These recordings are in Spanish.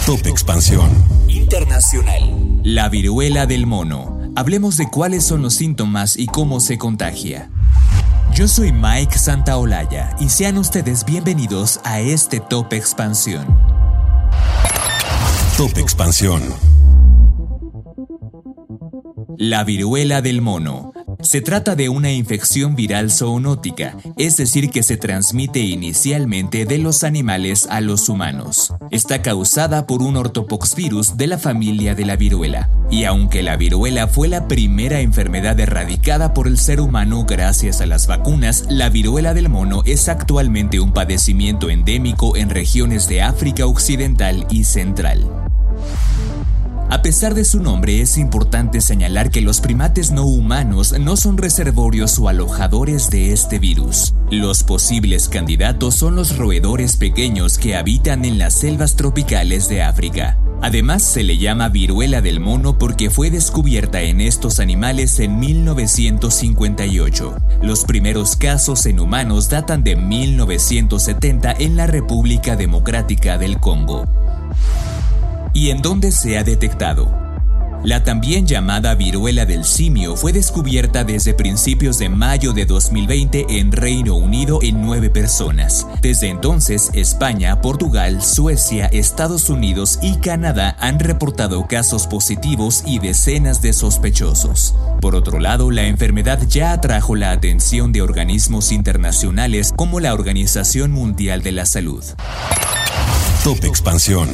Top Expansión Internacional. La viruela del mono. Hablemos de cuáles son los síntomas y cómo se contagia. Yo soy Mike Santaolalla y sean ustedes bienvenidos a este Top Expansión. Top Expansión. La viruela del mono. Se trata de una infección viral zoonótica, es decir, que se transmite inicialmente de los animales a los humanos. Está causada por un ortopoxvirus de la familia de la viruela. Y aunque la viruela fue la primera enfermedad erradicada por el ser humano gracias a las vacunas, la viruela del mono es actualmente un padecimiento endémico en regiones de África Occidental y Central. A pesar de su nombre, es importante señalar que los primates no humanos no son reservorios o alojadores de este virus. Los posibles candidatos son los roedores pequeños que habitan en las selvas tropicales de África. Además, se le llama viruela del mono porque fue descubierta en estos animales en 1958. Los primeros casos en humanos datan de 1970 en la República Democrática del Congo. ¿Y en dónde se ha detectado? La también llamada viruela del simio fue descubierta desde principios de mayo de 2020 en Reino Unido en 9 personas. Desde entonces, España, Portugal, Suecia, Estados Unidos y Canadá han reportado casos positivos y decenas de sospechosos. Por otro lado, la enfermedad ya atrajo la atención de organismos internacionales como la Organización Mundial de la Salud. Top Expansión.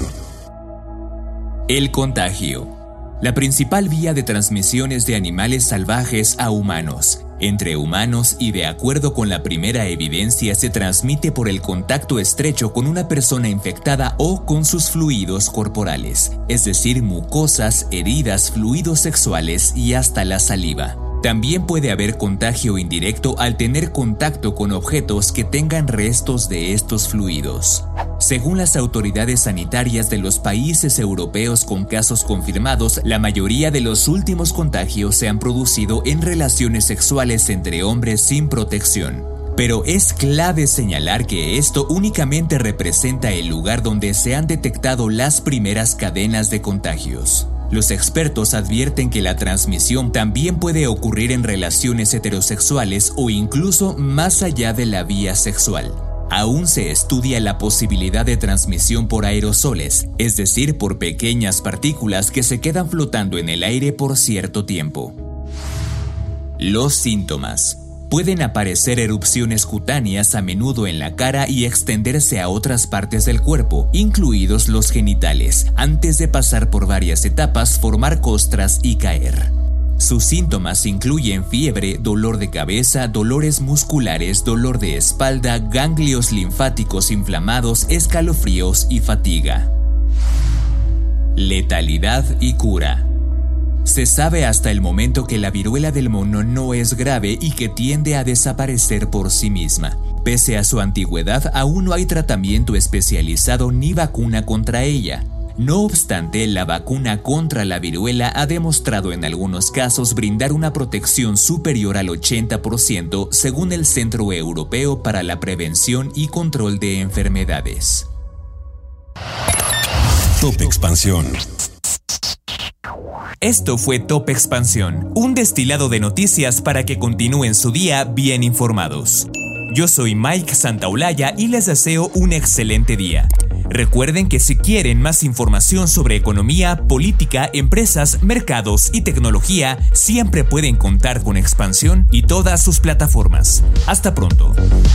El contagio. La principal vía de transmisión es de animales salvajes a humanos. Entre humanos y de acuerdo con la primera evidencia se transmite por el contacto estrecho con una persona infectada o con sus fluidos corporales, es decir, mucosas, heridas, fluidos sexuales y hasta la saliva. También puede haber contagio indirecto al tener contacto con objetos que tengan restos de estos fluidos. Según las autoridades sanitarias de los países europeos con casos confirmados, la mayoría de los últimos contagios se han producido en relaciones sexuales entre hombres sin protección. Pero es clave señalar que esto únicamente representa el lugar donde se han detectado las primeras cadenas de contagios. Los expertos advierten que la transmisión también puede ocurrir en relaciones heterosexuales o incluso más allá de la vía sexual. Aún se estudia la posibilidad de transmisión por aerosoles, es decir, por pequeñas partículas que se quedan flotando en el aire por cierto tiempo. Los síntomas. Pueden aparecer erupciones cutáneas a menudo en la cara y extenderse a otras partes del cuerpo, incluidos los genitales, antes de pasar por varias etapas, formar costras y caer. Sus síntomas incluyen fiebre, dolor de cabeza, dolores musculares, dolor de espalda, ganglios linfáticos inflamados, escalofríos y fatiga. Letalidad y cura. Se sabe hasta el momento que la viruela del mono no es grave y que tiende a desaparecer por sí misma. Pese a su antigüedad, aún no hay tratamiento especializado ni vacuna contra ella. No obstante, la vacuna contra la viruela ha demostrado en algunos casos brindar una protección superior al 80% según el Centro Europeo para la Prevención y Control de Enfermedades. Top Expansión. Esto fue Top Expansión, un destilado de noticias para que continúen su día bien informados. Yo soy Mike Santaolalla y les deseo un excelente día. Recuerden que si quieren más información sobre economía, política, empresas, mercados y tecnología, siempre pueden contar con Expansión y todas sus plataformas. Hasta pronto.